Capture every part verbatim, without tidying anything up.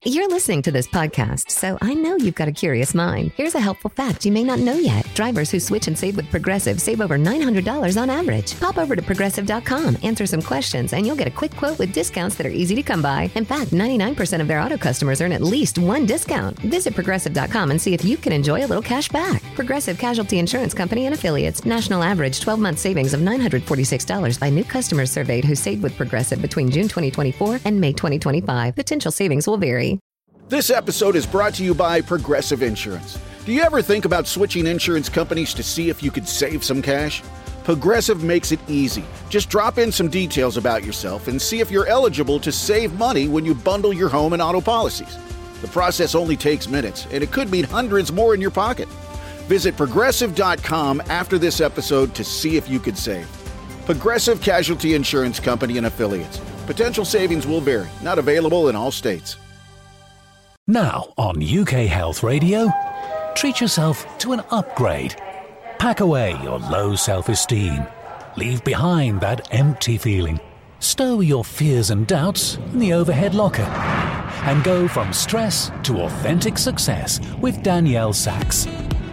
You're listening to this podcast, so I know you've got a curious mind. Here's a helpful fact you may not know yet. Drivers who switch and save with Progressive save over nine hundred dollars on average. Pop over to Progressive dot com, answer some questions, and you'll get a quick quote with discounts that are easy to come by. In fact, ninety-nine percent of their auto customers earn at least one discount. Visit Progressive dot com and see if you can enjoy a little cash back. Progressive Casualty Insurance Company and Affiliates. National average twelve-month savings of nine hundred forty-six dollars by new customers surveyed who saved with Progressive between June twenty twenty-four and May twenty twenty-five. Potential savings will vary. This episode is brought to you by Progressive Insurance. Do you ever think about switching insurance companies to see if you could save some cash? Progressive makes it easy. Just drop in some details about yourself and see if you're eligible to save money when you bundle your home and auto policies. The process only takes minutes, and it could mean hundreds more in your pocket. Visit Progressive dot com after this episode to see if you could save. Progressive Casualty Insurance Company and Affiliates. Potential savings will vary. Not available in all states. Now on U K Health Radio, treat yourself to an upgrade. Pack away your low self-esteem. Leave behind that empty feeling. Stow your fears and doubts in the overhead locker. And go from stress to authentic success with Danielle Sachs.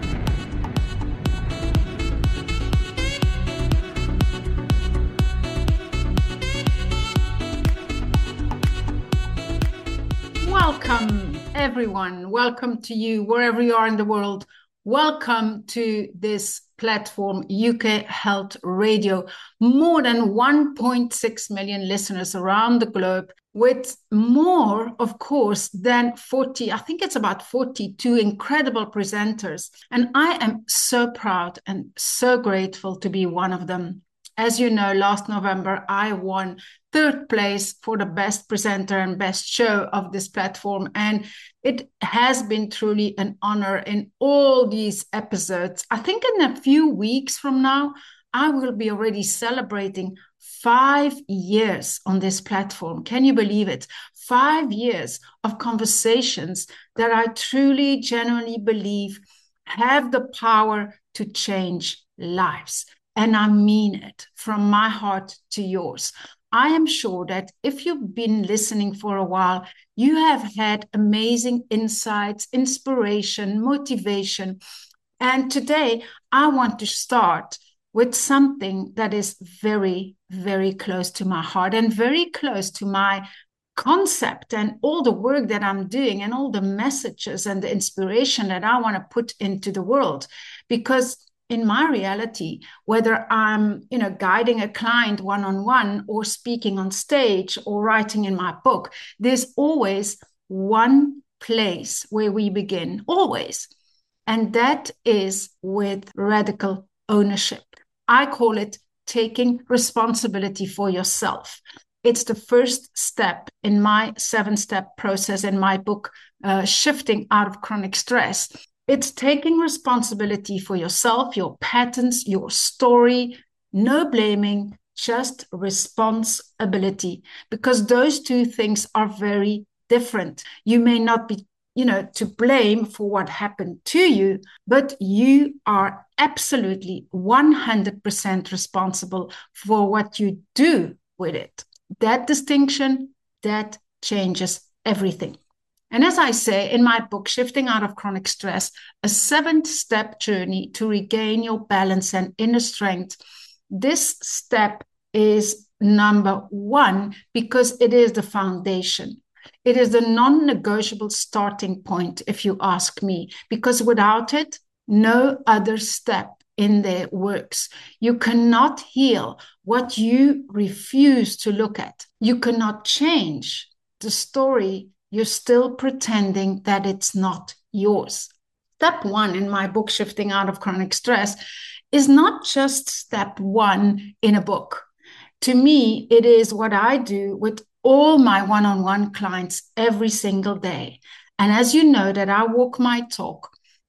Welcome, everyone. Welcome to you, wherever you are in the world. Welcome to this platform, U K Health Radio. More than one point six million listeners around the globe, with more, of course, than forty, I think it's about forty-two incredible presenters. And I am so proud and so grateful to be one of them. As you know, last November, I won third place for the best presenter and best show of this platform. And it has been truly an honor in all these episodes. I think in a few weeks from now, I will be already celebrating five years on this platform. Can you believe it? Five years of conversations that I truly, genuinely believe have the power to change lives. And I mean it from my heart to yours. I am sure that if you've been listening for a while, you have had amazing insights, inspiration, motivation. And today I want to start with something that is very, very close to my heart and very close to my concept and all the work that I'm doing and all the messages and the inspiration that I want to put into the world. Because in my reality, whether I'm, you know, guiding a client one-on-one or speaking on stage or writing in my book, there's always one place where we begin, always. And that is with radical ownership. I call it taking responsibility for yourself. It's the first step in my seven-step process in my book, uh, Shifting Out of Chronic Stress. It's taking responsibility for yourself, your patterns, your story, no blaming, just responsibility, because those two things are very different. You may not be, you know, to blame for what happened to you, but you are absolutely one hundred percent responsible for what you do with it. That distinction, that changes everything. And as I say in my book, Shifting Out of Chronic Stress, a seven-step journey to regain your balance and inner strength, this step is number one because it is the foundation. It is the non-negotiable starting point, if you ask me, because without it, no other step in there works. You cannot heal what you refuse to look at. You cannot change the story. You're still pretending that it's not yours. Step one in my book, Shifting Out of Chronic Stress, is not just step one in a book. To me, it is what I do with all my one-on-one clients every single day. And as you know that I walk my talk,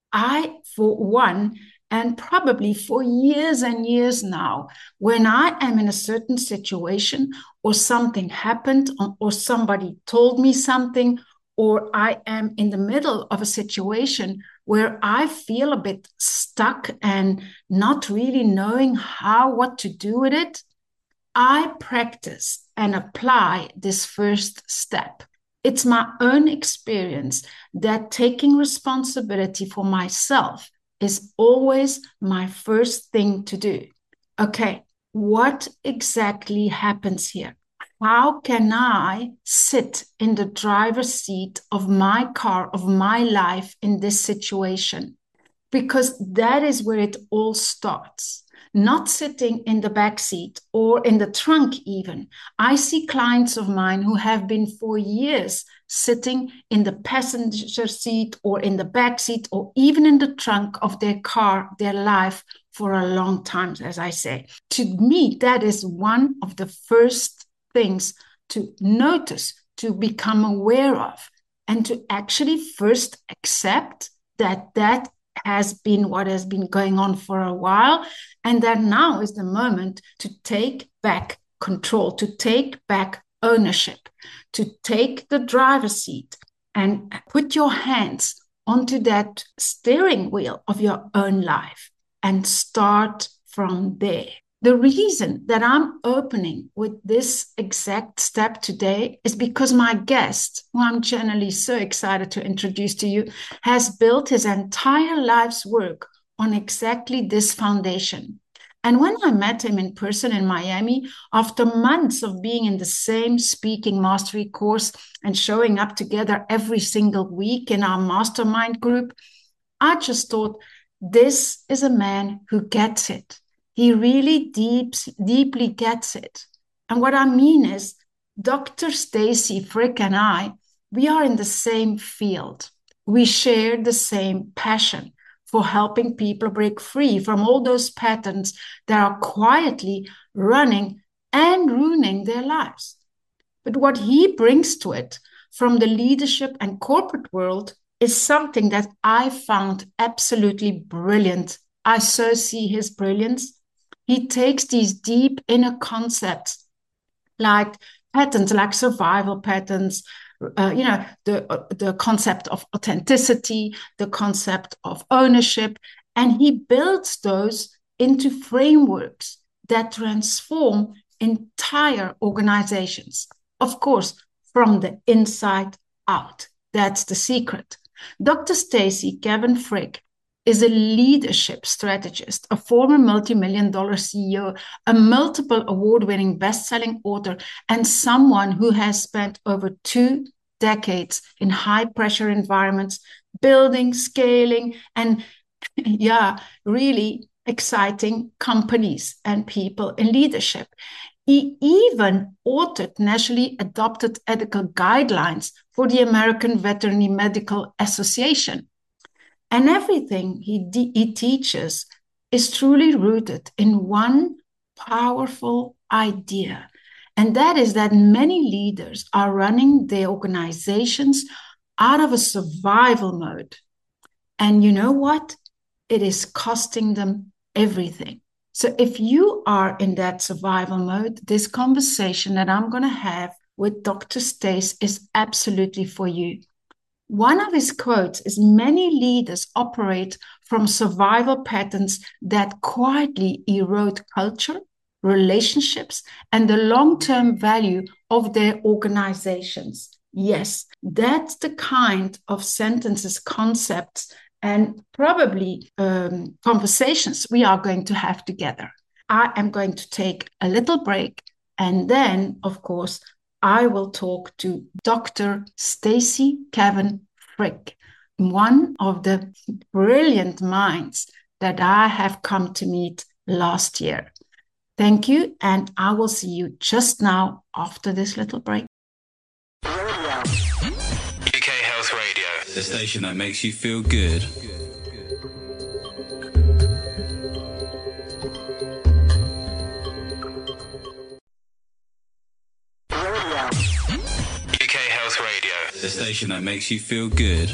I, for one, and probably for years and years now, when I am in a certain situation or something happened or somebody told me something, or I am in the middle of a situation where I feel a bit stuck and not really knowing how, what to do with it, I practice and apply this first step. It's my own experience that taking responsibility for myself is always my first thing to do. Okay, what exactly happens here? How can I sit in the driver's seat of my car, of my life in this situation? Because that is where it all starts. Not sitting in the back seat or in the trunk even. I see clients of mine who have been for years sitting in the passenger seat or in the back seat or even in the trunk of their car, their life for a long time, as I say. To me, that is one of the first things to notice, to become aware of, and to actually first accept that that has been what has been going on for a while, and that now is the moment to take back control, to take back ownership, to take the driver's seat and put your hands onto that steering wheel of your own life and start from there. The reason that I'm opening with this exact step today is because my guest, who I'm generally so excited to introduce to you, has built his entire life's work on exactly this foundation. And when I met him in person in Miami, after months of being in the same speaking mastery course and showing up together every single week in our mastermind group, I just thought, this is a man who gets it. He really deep, deeply gets it. And what I mean is, Doctor Stacey Frick and I, we are in the same field. We share the same passion for helping people break free from all those patterns that are quietly running and ruining their lives. But what he brings to it from the leadership and corporate world is something that I found absolutely brilliant. I so see his brilliance. He takes these deep inner concepts like patterns, like survival patterns, uh, you know, the, uh, the concept of authenticity, the concept of ownership, and he builds those into frameworks that transform entire organizations. Of course, from the inside out. That's the secret. Doctor Stacey Kevin Frick is a leadership strategist, a former multi-million dollar C E O, a multiple award-winning best-selling author, and someone who has spent over two decades in high-pressure environments, building, scaling, and yeah, really exciting companies and people in leadership. He even authored nationally adopted ethical guidelines for the American Veterinary Medical Association. And everything he, de- he teaches is truly rooted in one powerful idea. And that is that many leaders are running their organizations out of a survival mode. And you know what? It is costing them everything. So if you are in that survival mode, this conversation that I'm going to have with Doctor Stace is absolutely for you. One of his quotes is, many leaders operate from survival patterns that quietly erode culture, relationships, and the long-term value of their organizations. Yes, that's the kind of sentences, concepts, and probably um, conversations we are going to have together. I am going to take a little break, and then, of course, I will talk to Doctor Stacey Kevin Frick, one of the brilliant minds that I have come to meet last year. Thank you, and I will see you just now after this little break. U K Health Radio, the station that makes you feel good. U K Health Radio, the station that makes you feel good.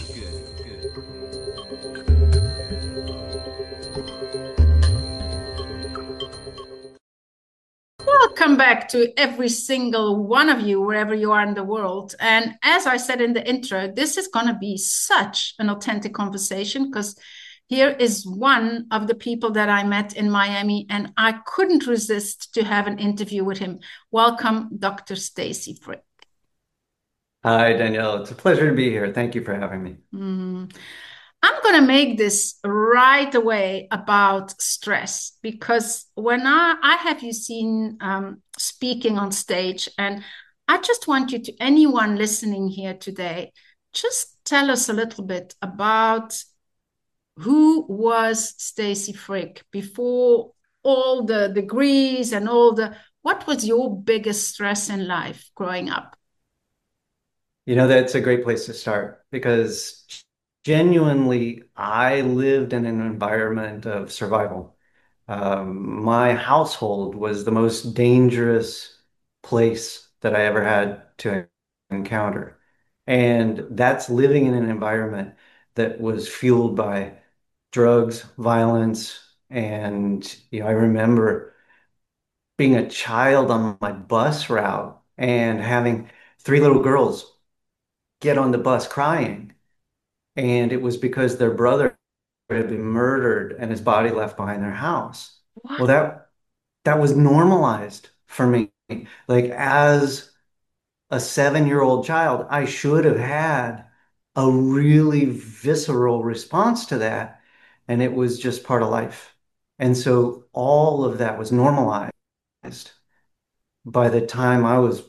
Welcome back to every single one of you, wherever you are in the world. And as I said in the intro, this is going to be such an authentic conversation, because here is one of the people that I met in Miami, and I couldn't resist to have an interview with him. Welcome, Doctor Stacey Frick. Hi, Danielle. It's a pleasure to be here. Thank you for having me. Mm. I'm going to make this right away about stress because when I, I have you seen um, speaking on stage, and I just want you to, anyone listening here today, just tell us a little bit about who was Stacy Frick before all the degrees and all the, what was your biggest stress in life growing up? You know, that's a great place to start because genuinely, I lived in an environment of survival. Um, my household was the most dangerous place that I ever had to encounter. And that's living in an environment that was fueled by drugs, violence, and you know, I remember being a child on my bus route and having three little girls get on the bus crying. And it was because their brother had been murdered and his body left behind their house. What? Well, that that was normalized for me. Like as a seven-year-old child, I should have had a really visceral response to that. And it was just part of life. And so all of that was normalized by the time I was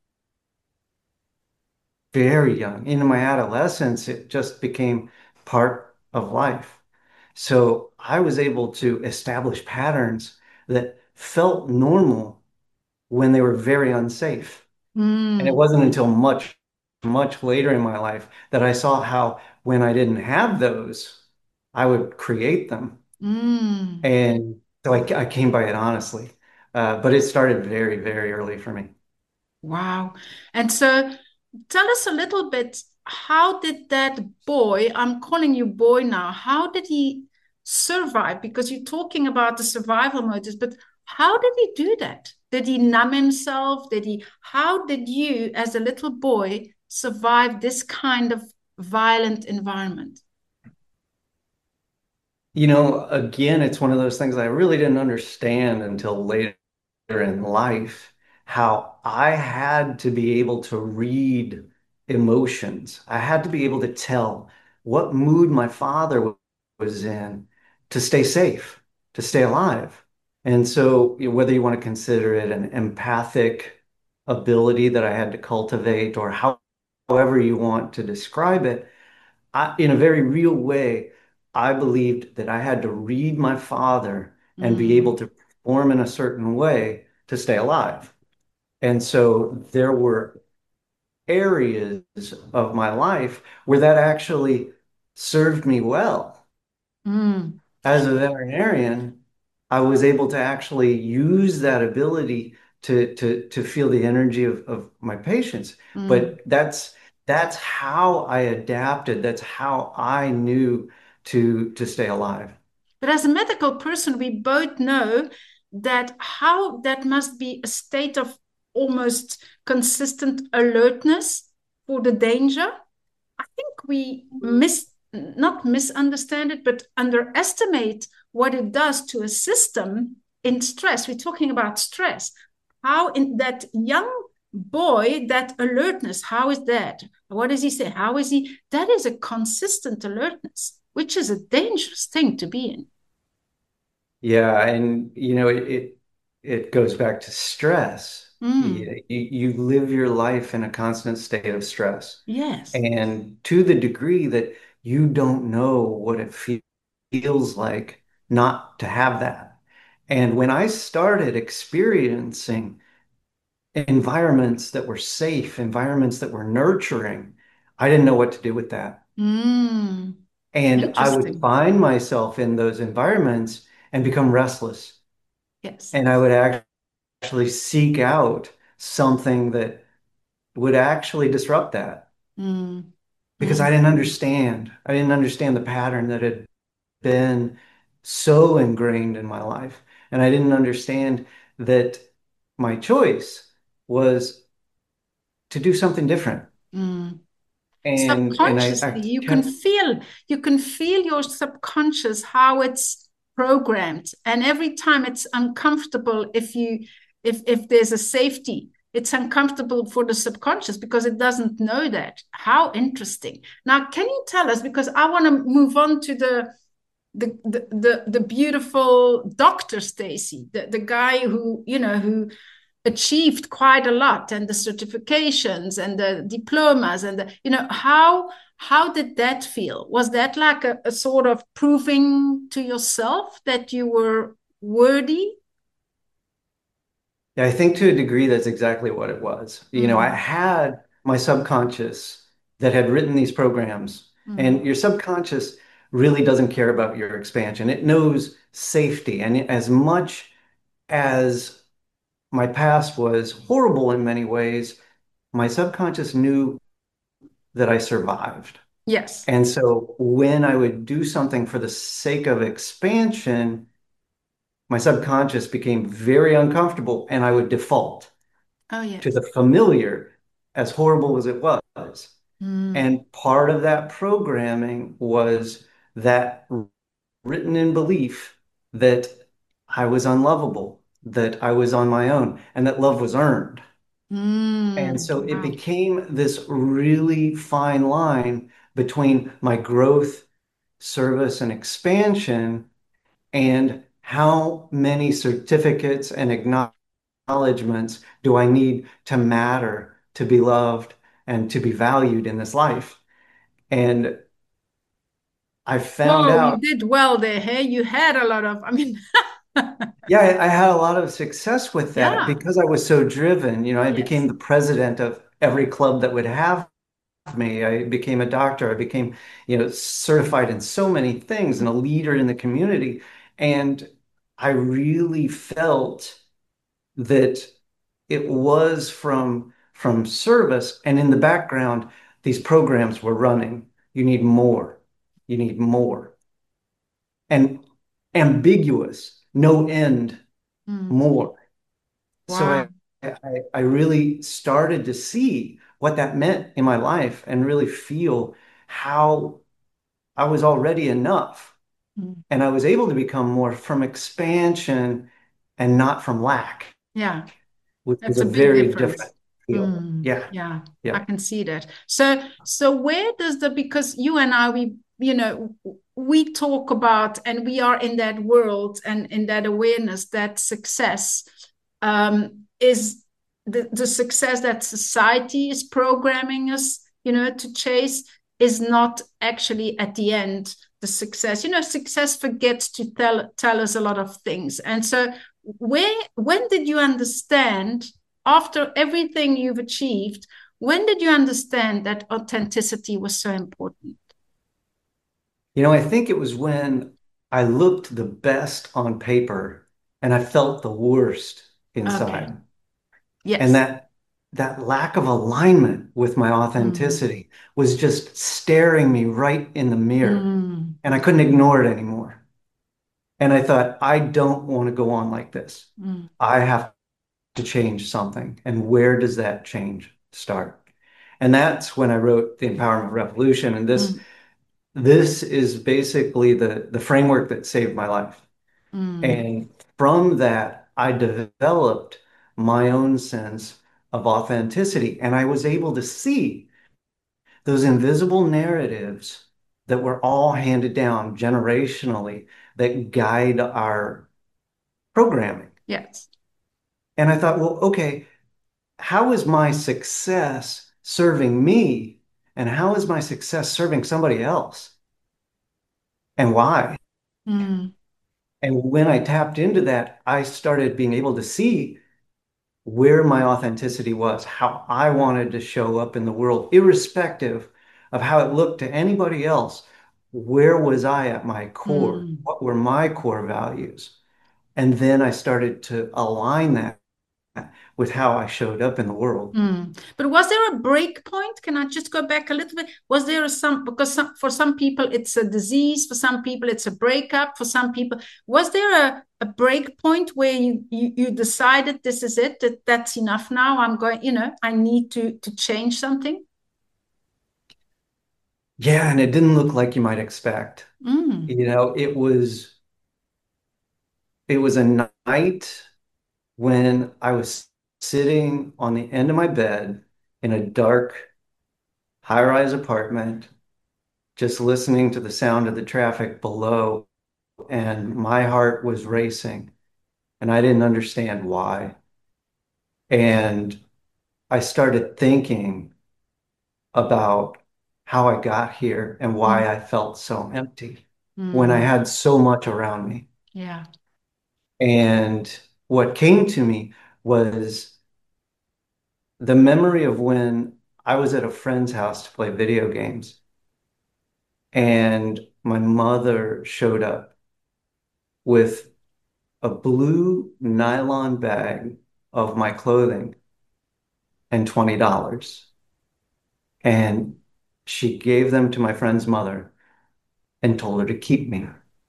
very young. Into my adolescence, it just became part of life. So I was able to establish patterns that felt normal when they were very unsafe. And it Mm, wasn't until much, much later in my life that I saw how when I didn't have those, I would create them. mm. And so I, I came by it honestly. Uh, but it started very, very early for me. Wow. And so tell us a little bit, how did that boy, I'm calling you boy now, how did he survive? Because you're talking about the survival motives, but how did he do that? Did he numb himself? Did he, how did you, as a little boy, survive this kind of violent environment? You know, again, it's one of those things I really didn't understand until later in life, how I had to be able to read emotions. I had to be able to tell what mood my father was in to stay safe, to stay alive. And so, you know, whether you want to consider it an empathic ability that I had to cultivate, or how, however you want to describe it, I, in a very real way, I believed that I had to read my father and be able Mm, to perform in a certain way to stay alive. And so there were areas of my life where that actually served me well. mm, As a veterinarian, I was able to actually use that ability to to to feel the energy of, of my patients. mm. But that's that's how I adapted. That's how I knew to to stay alive. But as a medical person, we both know that how that must be a state of almost consistent alertness for the danger. I think we miss, not misunderstand it, but underestimate what it does to a system in stress. We're talking about stress. How in that young boy, that alertness, how is that? What does he say? How is he? That is a consistent alertness, which is a dangerous thing to be in. Yeah, and you know, it it, it goes back to stress. Mm, You, you you live your life in a constant state of stress. yes. And to the degree that you don't know what it fe feels like not to have that. And when I started experiencing environments that were safe, environments that were nurturing, I didn't know what to do with that. Mm, And I would interesting. find myself in those environments and become restless. Yes. And I would actually seek out something that would actually disrupt that Mm, because I mm, didn't understand. I didn't understand the pattern that had been so ingrained in my life. And I didn't understand that my choice was to do something different. mm. And and I, Subconsciously, I you can kept, feel, you can feel your subconscious, how it's programmed. And every time it's uncomfortable, if you, if if there's a safety, it's uncomfortable for the subconscious because it doesn't know that. How interesting. Now, can you tell us, because I want to move on to the the the the, the beautiful Doctor Stacy, the, the guy who, you know, who achieved quite a lot, and the certifications and the diplomas and the, you know, how how did that feel? Was that like a, a sort of proving to yourself that you were worthy? Yeah, I think to a degree that's exactly what it was. You know, I Mm. had my subconscious that had written these programs, Mm. and your subconscious really doesn't care about your expansion. It knows safety. And as much as my past was horrible in many ways, my subconscious knew that I survived. Yes. And so when I would do something for the sake of expansion, my subconscious became very uncomfortable and I would default Oh, to yes. the familiar, as horrible as it was. Mm. And part of that programming was that written in belief that I was unlovable, that I was on my own, and that love was earned. And Mm. so it Wow. became this really fine line between my growth, service, and expansion, and how many certificates and acknowledgments do I need to matter, to be loved, and to be valued in this life. And I found Whoa, you out, did well there. Hey, you had a lot of, I mean, yeah, I, I had a lot of success with that yeah. because I was so driven. You know, I Yes. became the president of every club that would have me. I became a doctor. I became, you know, certified in so many things and a leader in the community. And I really felt that it was from from service, and in the background, these programs were running. You need more. You need more. And ambiguous, no end, Mm. more. So Wow. I, I I really started to see what that meant in my life and really feel how I was already enough. Mm. And I was able to become more from expansion and not from lack, Yeah. which is That's a a big very different difference. feel. Mm, Yeah, yeah, I yeah. can see that. So, so where does the, because you and I, we, you know, we talk about, and we are in that world and in that awareness that success um, is the, the success that society is programming us, you know, to chase is not actually at the end the success. You know, success forgets to tell tell us a lot of things. And so where when did you understand, after everything you've achieved, when did you understand that authenticity was so important? You know, I think it was when I looked the best on paper and I felt the worst Okay. inside. And Yes. that that lack of alignment with my Mm. authenticity was just staring me right in the mirror, Mm. and I couldn't ignore it anymore. And I thought, I don't want to go on like this. Mm. I have to change something. And where does that change start? And that's when I wrote The Empowerment Revolution. And this Mm. this is basically the the framework that saved my life. Mm. And from that, I developed my own sense of authenticity. And I was able to see those invisible narratives that were all handed down generationally that guide our programming. Yes. And I thought, well, okay, how is my success serving me? And how is my success serving somebody else? And why? Mm. And when I tapped into that, I started being able to see where my authenticity was, how I wanted to show up in the world, irrespective of how it looked to anybody else. Where was I at my core? Mm. What were my core values? And then I started to align that with how I showed up in the world. Mm. But was there a break point? Can I just go back a little bit? Was there a some, because some, for some people it's a disease, for some people it's a breakup, for some people, was there a, a break point where you, you you decided this is it, that that's enough now? I'm going, you know, I need to to change something. Yeah, and it didn't look like you might expect. Mm. You know, it was it was a night when I was sitting on the end of my bed in a dark, high-rise apartment, just listening to the sound of the traffic below, and my heart was racing, and I didn't understand why. And I started thinking about how I got here and why Mm. I felt so empty when I Mm. had so much around me. Yeah. And what came to me was the memory of when I was at a friend's house to play video games, and my mother showed up with a blue nylon bag of my clothing and twenty dollars. And she gave them to my friend's mother and told her to keep me.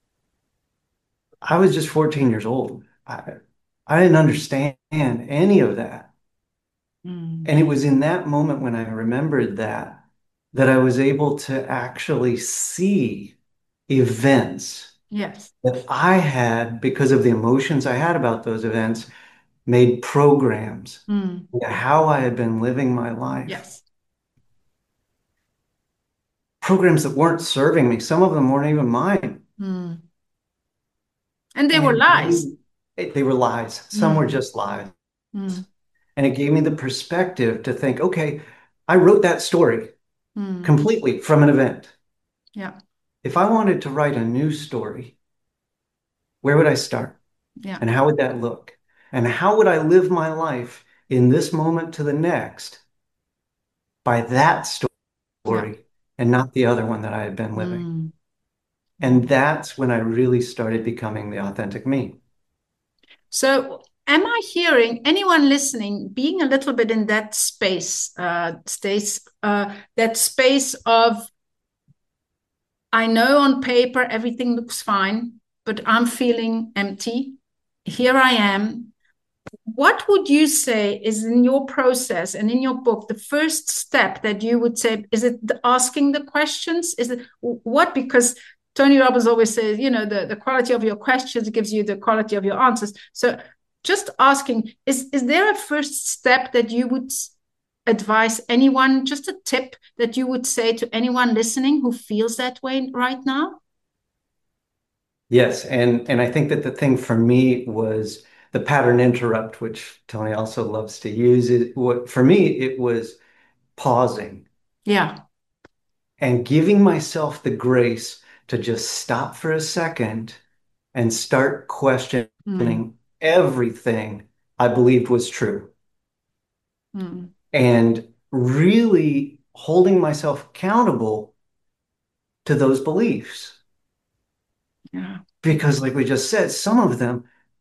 I was just fourteen years old. I, I didn't understand any of that. Mm. And it was in that moment when I remembered that, that I was able to actually see events Yes. that I had, because of the emotions I had about those events, made programs Mm. into how I had been living my life. Yes. Programs that weren't serving me. Some of them weren't even mine. Mm. And they And were it lies. gave- it- they were lies. Some were Mm. just lies. Mm. And it gave me the perspective to think, okay, I wrote that story Mm. completely from an event. Yeah. If I wanted to write a new story, where would I start? Yeah. And how would that look? And how would I live my life in this moment to the next by that story Yeah. and not the other one that I had been living? Mm. And that's when I really started becoming the authentic me. So, am I hearing anyone listening being a little bit in that space, uh, space, uh, that space of, I know on paper everything looks fine, but I'm feeling empty. Here I am. What would you say is in your process and in your book the first step that you would say? Is it the asking the questions? Is it what? Because Tony Robbins always says, you know, the, the quality of your questions gives you the quality of your answers. So just asking, is, is there a first step that you would advise anyone, just a tip that you would say to anyone listening who feels that way right now? Yes, and and I think that the thing for me was the pattern interrupt, which Tony also loves to use. It what for me it was pausing Yeah. and giving myself the grace to just stop for a second and start Mm. questioning everything I believed was true, Mm. and really holding myself accountable to those beliefs. Yeah. Because, like we just said, some of them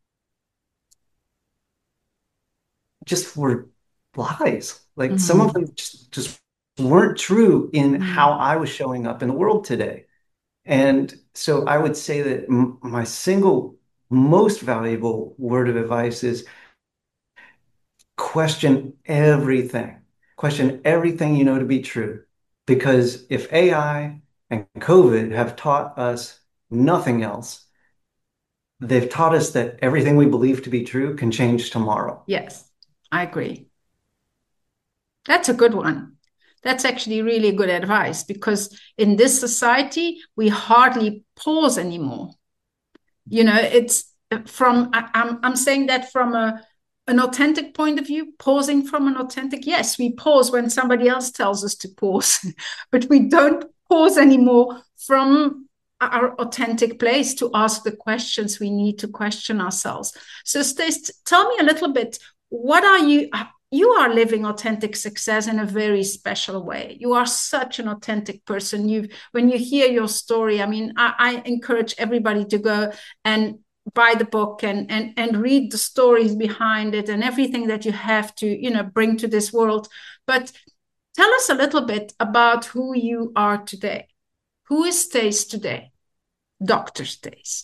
just were lies. Like some of Mm. them just, just weren't true in how Mm. I was showing up in the world today. And so I would say that m my single most valuable word of advice is question everything. Question everything you know to be true. Because if A I and COVID have taught us nothing else, they've taught us that everything we believe to be true can change tomorrow. Yes, I agree. That's a good one. That's actually really good advice because in this society, we hardly pause anymore. You know, it's from, I, I'm, I'm saying that from a, an authentic point of view, pausing from an authentic, yes, we pause when somebody else tells us to pause, but we don't pause anymore from our authentic place to ask the questions we need to question ourselves. So, Stace, tell me a little bit, what are you, you are living authentic success in a very special way. You are such an authentic person. You, when you hear your story, I mean, I, I encourage everybody to go and buy the book and and and read the stories behind it and everything that you have to, you know, bring to this world. But tell us a little bit about who you are today. Who is Stace today? Doctor Stace.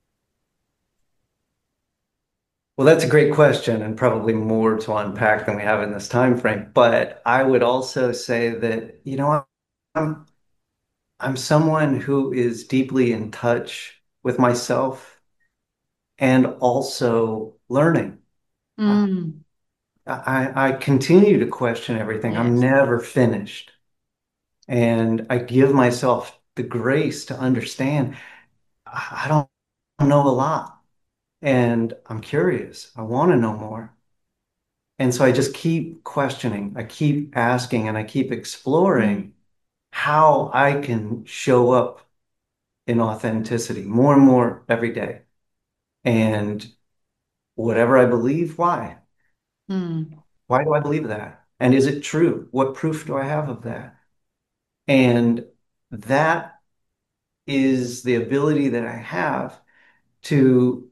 Well, that's a great question and probably more to unpack than we have in this time frame. But I would also say that, you know, I'm I'm someone who is deeply in touch with myself and also learning. Mm. I, I continue to question everything. Yes. I'm never finished. And I give myself the grace to understand I don't know a lot. And I'm curious. I want to know more. And so I just keep questioning. I keep asking and I keep exploring Mm. how I can show up in authenticity more and more every day. And whatever I believe, why? Mm. Why do I believe that? And is it true? What proof do I have of that? And that is the ability that I have to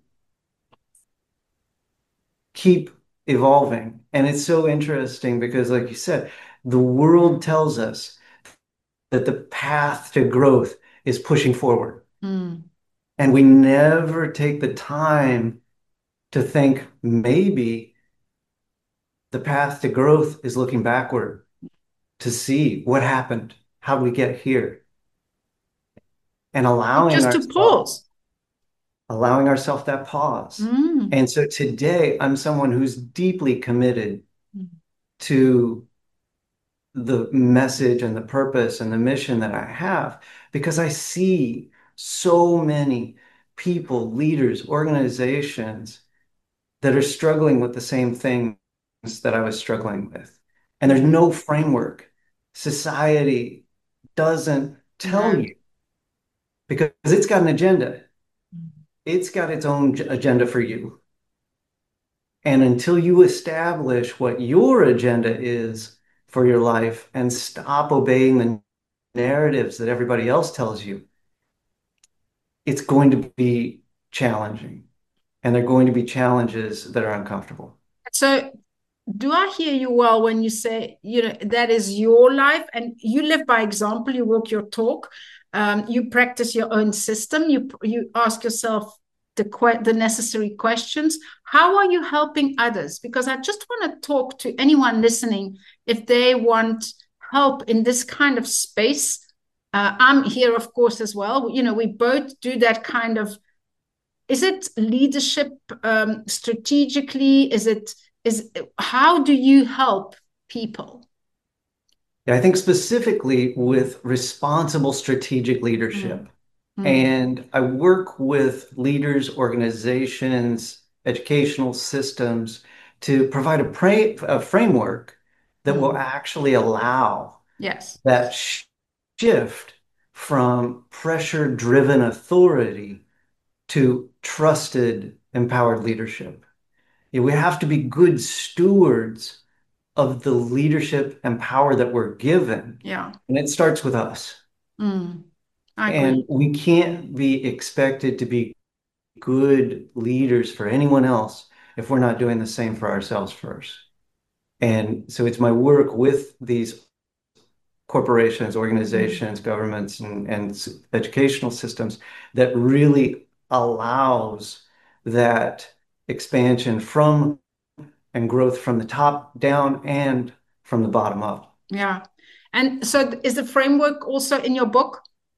keep evolving. And it's so interesting because, like you said, the world tells us that the path to growth is pushing forward. Mm. And we never take the time to think maybe the path to growth is looking backward to see what happened, how we get here, and allowing Just to ourselves pause. allowing ourselves that pause. Mm. And so today I'm someone who's deeply committed Mm. to the message and the purpose and the mission that I have because I see so many people, leaders, organizations that are struggling with the same things that I was struggling with. And there's no framework. Society doesn't tell No. you because it's got an agenda. It's got its own agenda for you. And until you establish what your agenda is for your life and stop obeying the narratives that everybody else tells you, it's going to be challenging. And they're going to be challenges that are uncomfortable. So, do I hear you well when you say, you know, that is your life and you live by example, you walk your talk, um, you practice your own system, you you ask yourself the que- the necessary questions. How are you helping others? Because I just want to talk to anyone listening if they want help in this kind of space. Uh, I'm here, of course, as well. You know, we both do that kind of. Is it leadership um, strategically? Is it is how do you help people? Yeah, I think specifically with responsible strategic leadership. Mm. Mm. And I work with leaders, organizations, educational systems to provide a, pra- a framework that Mm. will actually allow Yes. that sh- shift from pressure-driven authority to trusted, empowered leadership. Yeah, we have to be good stewards of the leadership and power that we're given. Yeah. And it starts with us. Mm. I And agree. we can't be expected to be good leaders for anyone else if we're not doing the same for ourselves first. And so it's my work with these corporations, organizations, Mm. governments, and, and educational systems that really allows that expansion from and growth from the top down and from the bottom up. Yeah. And so is the framework also in your book?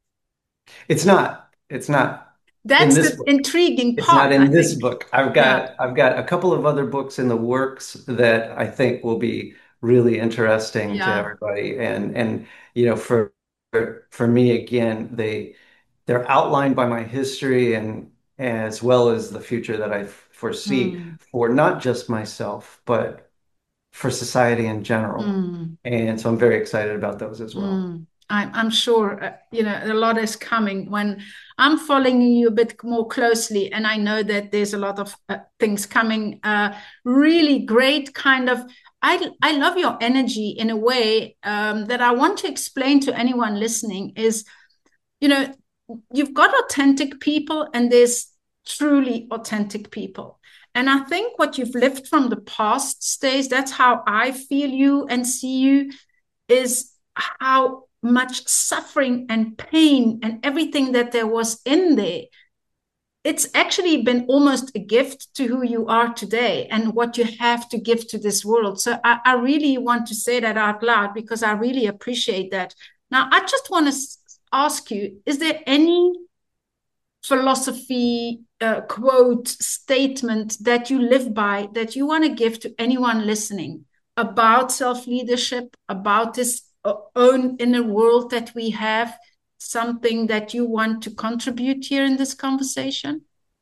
It's not, it's not in That's this the book. intriguing It's not part, I in this think. book. I've Yeah. got I've got a couple of other books in the works that I think will be really interesting to Yeah. everybody. And and you know, for for, for me again, they they're outlined by my history and as well as the future that I foresee Mm. for not just myself, but for society in general. Mm. And so I'm very excited about those as well. Mm. I'm, I'm sure, uh, you know, a lot is coming when I'm following you a bit more closely. And I know that there's a lot of uh, things coming, uh, really great kind of, I, I love your energy in a way um, that I want to explain to anyone listening is, you know, you've got authentic people and there's truly authentic people. And I think what you've lived from the past stays, that's how I feel you and see you, is how much suffering and pain and everything that there was in there. It's actually been almost a gift to who you are today and what you have to give to this world. So I, I really want to say that out loud because I really appreciate that. Now, I just want to ask you, is there any philosophy, uh, quote, statement that you live by, that you want to give to anyone listening about self-leadership, about this own inner world that we have, something that you want to contribute here in this conversation?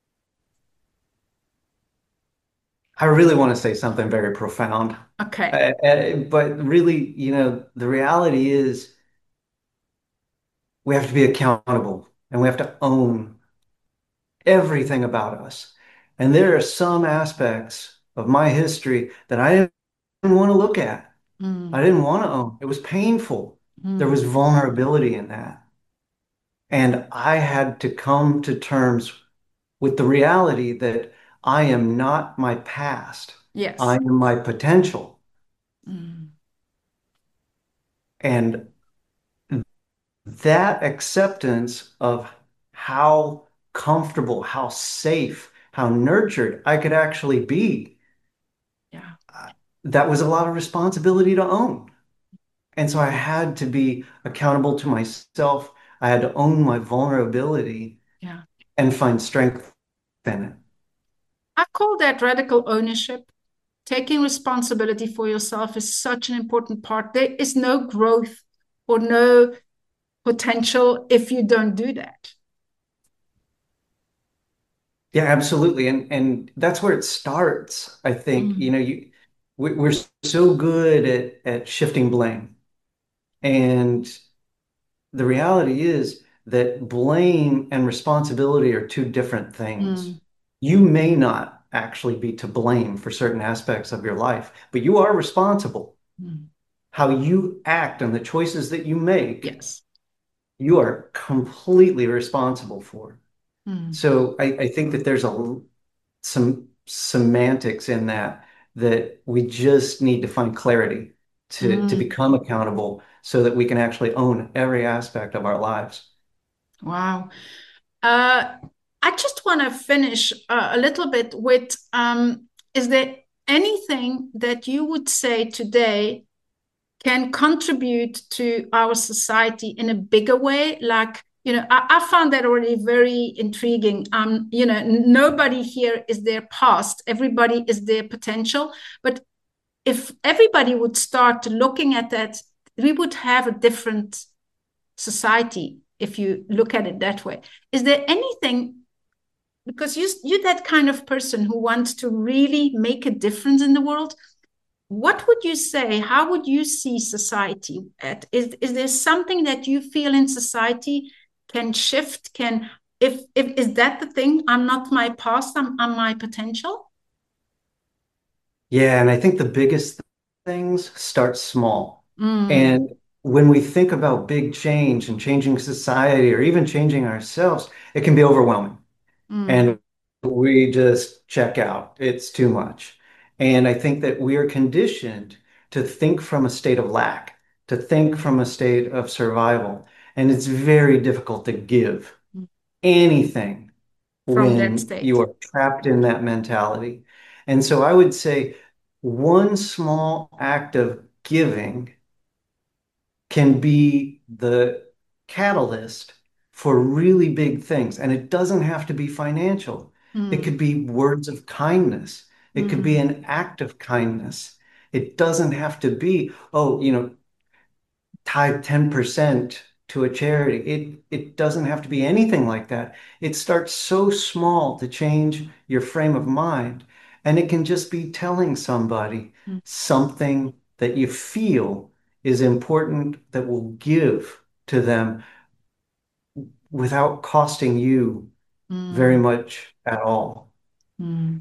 I really want to say something very profound. Okay. Uh, uh, but really, you know, the reality is we have to be accountable and we have to own everything about us. And there are some aspects of my history that I didn't want to look at. Mm. I didn't want to own. It was painful. Mm. There was vulnerability in that. And I had to come to terms with the reality that I am not my past. Yes. I am my potential. Mm. And that acceptance of how comfortable, how safe, how nurtured I could actually be, yeah, uh, that was a lot of responsibility to own. And so I had to be accountable to myself. I had to own my vulnerability yeah. and find strength in it. I call that radical ownership. Taking responsibility for yourself is such an important part. There is no growth or no potential if you don't do that. Yeah, absolutely. And and that's where it starts. I think, Mm. you know, you we, we're so good at at shifting blame. And the reality is that blame and responsibility are two different things. Mm. You may not actually be to blame for certain aspects of your life, but you are responsible. Mm. How you act and the choices that you make, yes, you are completely responsible for. Mm. So I, I think that there's a some semantics in that that we just need to find clarity to, Mm. to become accountable so that we can actually own every aspect of our lives. Wow. Uh, I just want to finish uh, a little bit with, um, is there anything that you would say today can contribute to our society in a bigger way? Like, you know, I, I found that already very intriguing. Um, you know, nobody here is their past. Everybody is their potential. But if everybody would start looking at that, we would have a different society if you look at it that way. Is there anything, because you, you're that kind of person who wants to really make a difference in the world, what would you say? How would you see society? At, is, is there something that you feel in society can shift? Can, if, if is that the thing? I'm not my past, I'm, I'm my potential? Yeah, and I think the biggest things start small. Mm. And when we think about big change and changing society or even changing ourselves, it can be overwhelming. Mm. And we just check out. It's too much. And I think that we are conditioned to think from a state of lack, to think from a state of survival. And it's very difficult to give anything From that when state. you are trapped in that mentality. And so I would say one small act of giving can be the catalyst for really big things. And it doesn't have to be financial. Mm. It could be words of kindness. It Mm. could be an act of kindness. It doesn't have to be, oh, you know, tithe ten percent to a charity. It it doesn't have to be anything like that. It starts so small to change your frame of mind. And it can just be telling somebody Mm. something that you feel is important that will give to them without costing you Mm. very much at all. Mm.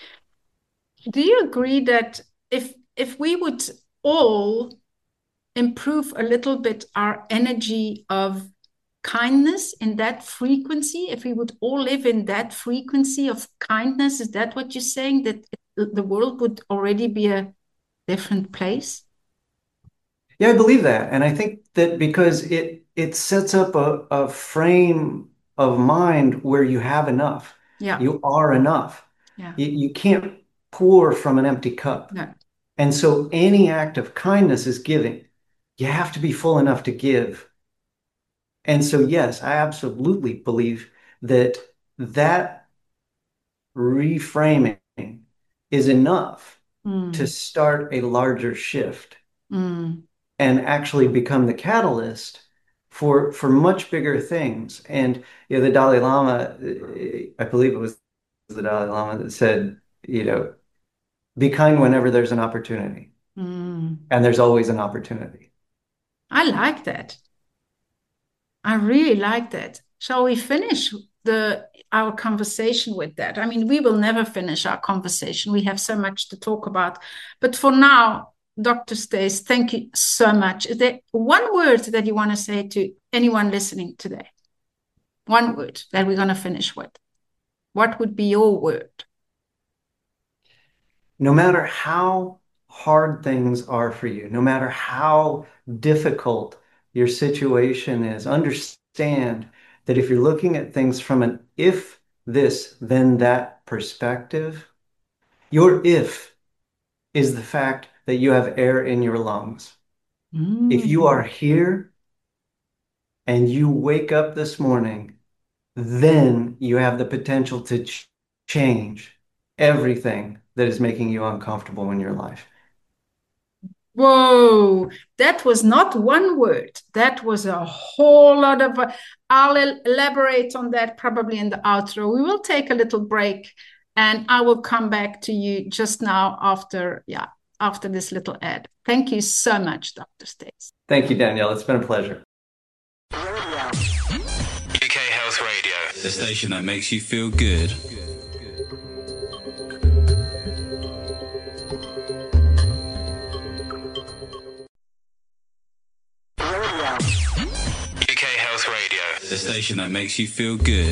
Do you agree that if if we would all improve a little bit our energy of kindness in that frequency, if we would all live in that frequency of kindness, is that what you're saying, that the world would already be a different place? Yeah, I believe that. And I think that because it it sets up a, a frame of mind where you have enough. Yeah. You are enough. Yeah. You, you can't pour from an empty cup. No. And so any act of kindness is giving. You have to be full enough to give. And so, yes, I absolutely believe that that reframing is enough Mm. to start a larger shift Mm. and actually become the catalyst for for much bigger things. And you know, the Dalai Lama, I believe it was the Dalai Lama that said, you know, be kind whenever there's an opportunity. Mm. And there's always an opportunity. I like that. I really like that. Shall we finish the our conversation with that? I mean, we will never finish our conversation. We have so much to talk about. But for now, Doctor Stace, thank you so much. Is there one word that you want to say to anyone listening today? One word that we're going to finish with. What would be your word? No matter how hard things are for you, no matter how difficult your situation is, understand that if you're looking at things from an if this, then that perspective, your if is the fact that you have air in your lungs. Mm. If you are here and you wake up this morning, then you have the potential to ch- change everything that is making you uncomfortable in your life. Whoa, that was not one word. That was a whole lot of. Uh, I'll elaborate on that probably in the outro. We will take a little break, and I will come back to you just now after, yeah, after this little ad. Thank you so much, Doctor Stace. Thank you, Danielle. It's been a pleasure. U K Health Radio, the station that makes you feel good. U K Health Radio, the station that makes you feel good.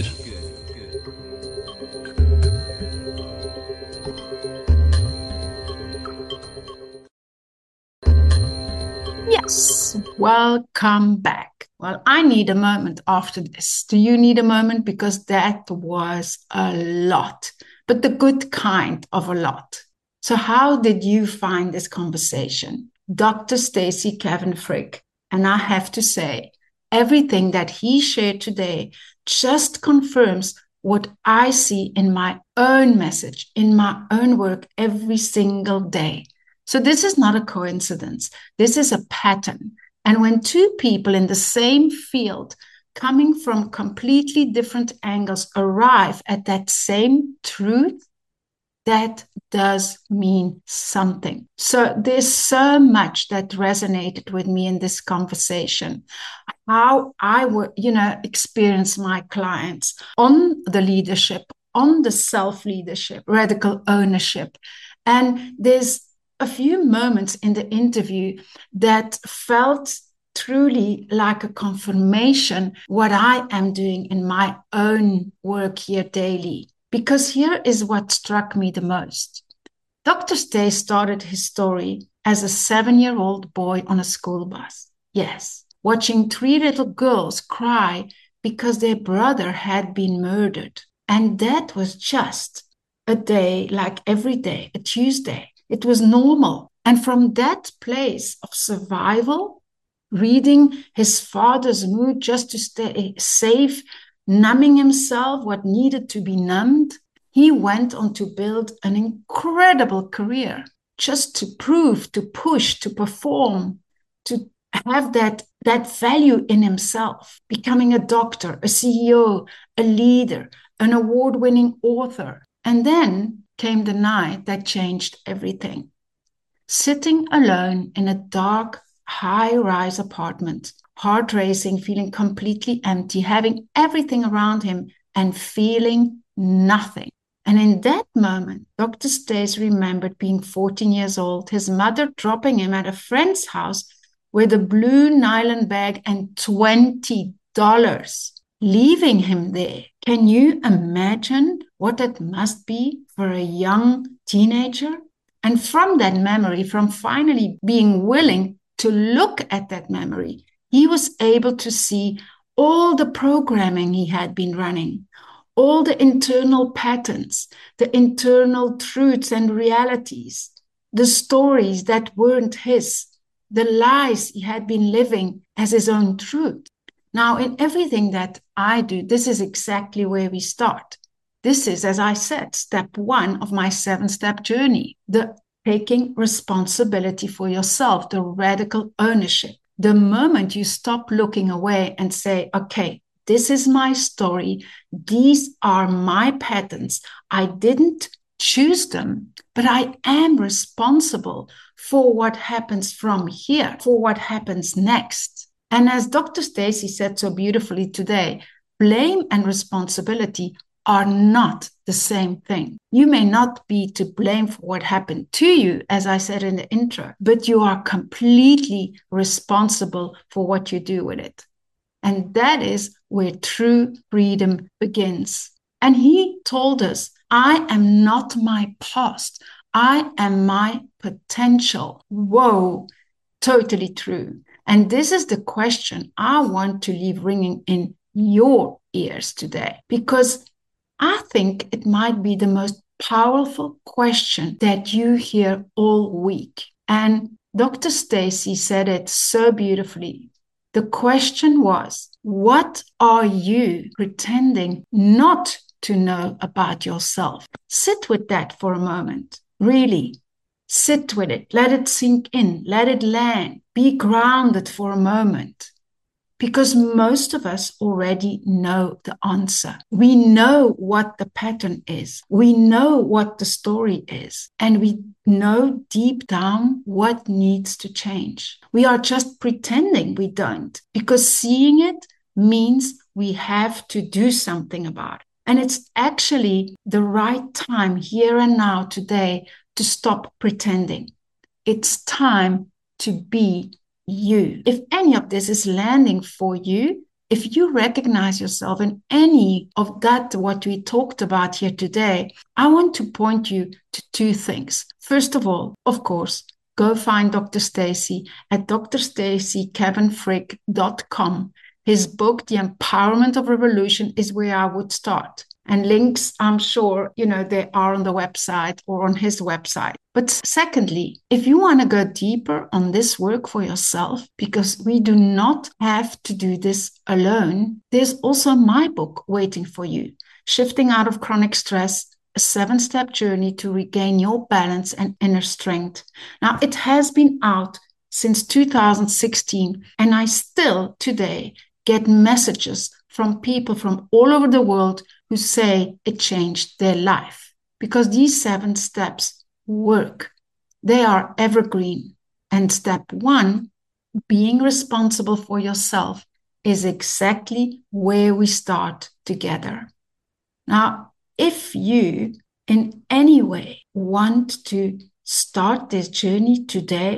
Yes, welcome back. Well, I need a moment after this. Do you need a moment? Because that was a lot, but the good kind of a lot. So how did you find this conversation? Doctor Stacey Kevin Frick, and I have to say, everything that he shared today just confirms what I see in my own message, in my own work every single day. So this is not a coincidence. This is a pattern. And when two people in the same field, coming from completely different angles, arrive at that same truth, that does mean something. So there's so much that resonated with me in this conversation. How I would, you know, experience my clients on the leadership, on the self-leadership, radical ownership. And there's a few moments in the interview that felt truly like a confirmation what I am doing in my own work here daily. Because here is what struck me the most. Doctor Stace started his story as a seven-year-old boy on a school bus. Yes, watching three little girls cry because their brother had been murdered. And that was just a day like every day, a Tuesday. It was normal. And from that place of survival, reading his father's mood just to stay safe, numbing himself what needed to be numbed, he went on to build an incredible career just to prove, to push, to perform, to have that, that value in himself, becoming a doctor, a C E O, a leader, an award-winning author. And then came the night that changed everything. Sitting alone in a dark, high-rise apartment, heart racing, feeling completely empty, having everything around him and feeling nothing. And in that moment, Doctor Stace remembered being fourteen years old, his mother dropping him at a friend's house with a blue nylon bag and twenty dollars, leaving him there. Can you imagine what that must be for a young teenager? And from that memory, from finally being willing to look at that memory, he was able to see all the programming he had been running, all the internal patterns, the internal truths and realities, the stories that weren't his, the lies he had been living as his own truth. Now, in everything that I do, this is exactly where we start. This is, as I said, step one of my seven-step journey, the taking responsibility for yourself, the radical ownership. The moment you stop looking away and say, okay, this is my story, these are my patterns, I didn't choose them, but I am responsible for what happens from here, for what happens next. And as Doctor Stacy said so beautifully today, blame and responsibility are not the same thing. You may not be to blame for what happened to you, as I said in the intro, but you are completely responsible for what you do with it. And that is where true freedom begins. And he told us, I am not my past. I am my potential. Whoa, totally true. And this is the question I want to leave ringing in your ears today, because I think it might be the most powerful question that you hear all week. And Doctor Stacy said it so beautifully. The question was, what are you pretending not to know about yourself? Sit with that for a moment. Really, sit with it. Let it sink in. Let it land. Be grounded for a moment. Because most of us already know the answer. We know what the pattern is. We know what the story is. And we know deep down what needs to change. We are just pretending we don't, because seeing it means we have to do something about it. And it's actually the right time here and now today to stop pretending. It's time to be you. If any of this is landing for you, if you recognize yourself in any of that, what we talked about here today, I want to point you to two things. First of all, of course, go find Doctor Stacy at d r stacy kevin frick dot com. His book, The Empowerment of Revolution, is where I would start. And links, I'm sure, you know, they are on the website or on his website. But secondly, if you want to go deeper on this work for yourself, because we do not have to do this alone, there's also my book waiting for you, Shifting Out of Chronic Stress, a seven-step journey to regain your balance and inner strength. Now, it has been out since two thousand sixteen, and I still today get messages from people from all over the world who say it changed their life, because these seven steps work. They are evergreen. And step one, being responsible for yourself, is exactly where we start together. Now, if you in any way want to start this journey today,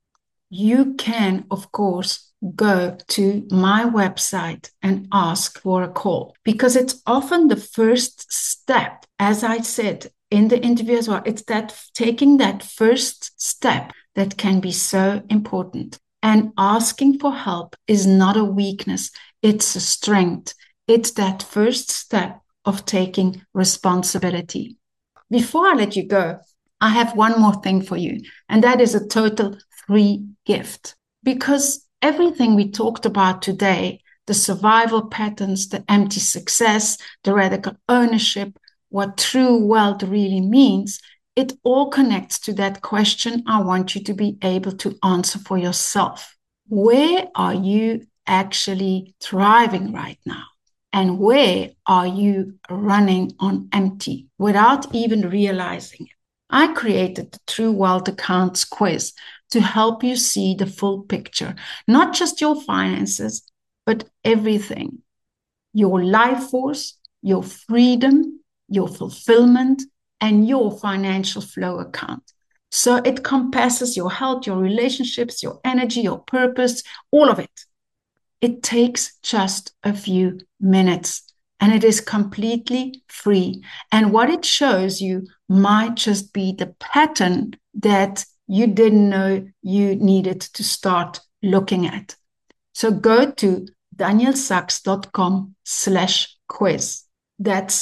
you can, of course, go to my website and ask for a call, because it's often the first step, as I said in the interview as well. It's that taking that first step that can be so important. And asking for help is not a weakness, it's a strength. It's that first step of taking responsibility. Before I let you go, I have one more thing for you, and that is a total free gift. Because everything we talked about today, the survival patterns, the empty success, the radical ownership, what true wealth really means, it all connects to that question I want you to be able to answer for yourself. Where are you actually thriving right now? And where are you running on empty without even realizing it? I created the True Wealth Accounts quiz to help you see the full picture, not just your finances, but everything. Your life force, your freedom, your fulfillment, and your financial flow account. So it encompasses your health, your relationships, your energy, your purpose, all of it. It takes just a few minutes, and it is completely free. And what it shows you might just be the pattern that you didn't know you needed to start looking at. So go to danielsachs.com slash quiz. That's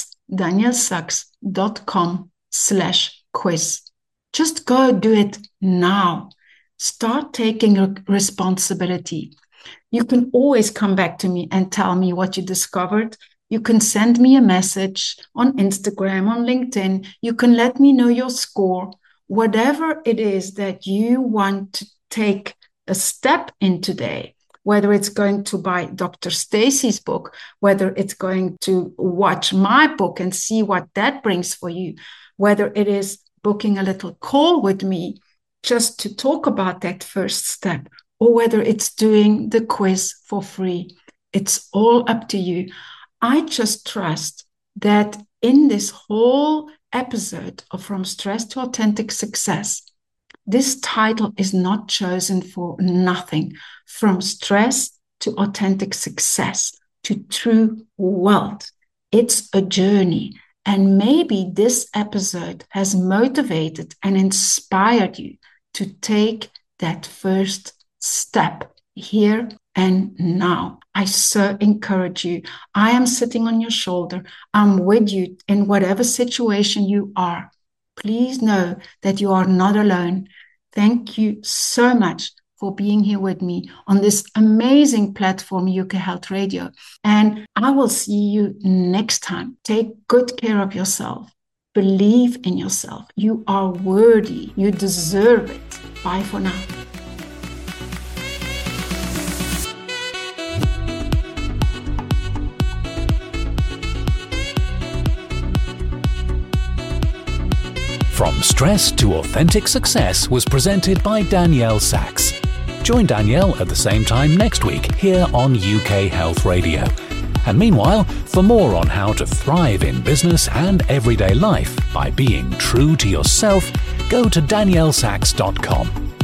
danielsachs.com slash quiz. Just go do it now. Start taking responsibility. You can always come back to me and tell me what you discovered. You can send me a message on Instagram, on LinkedIn. You can let me know your score. Whatever it is that you want to take a step in today, whether it's going to buy Doctor Stacy's book, whether it's going to watch my book and see what that brings for you, whether it is booking a little call with me just to talk about that first step, or whether it's doing the quiz for free. It's all up to you. I just trust that in this whole episode of From Stress to Authentic Success, this title is not chosen for nothing. From stress to authentic success to true wealth. It's a journey. And maybe this episode has motivated and inspired you to take that first step here and now. I so encourage you. I am sitting on your shoulder. I'm with you in whatever situation you are. Please know that you are not alone. Thank you so much for being here with me on this amazing platform, U K Health Radio. And I will see you next time. Take good care of yourself. Believe in yourself. You are worthy. You deserve it. Bye for now. From Stress to Authentic Success was presented by Danielle Sachs. Join Danielle at the same time next week here on U K Health Radio. And meanwhile, for more on how to thrive in business and everyday life by being true to yourself, go to danielle sachs dot com.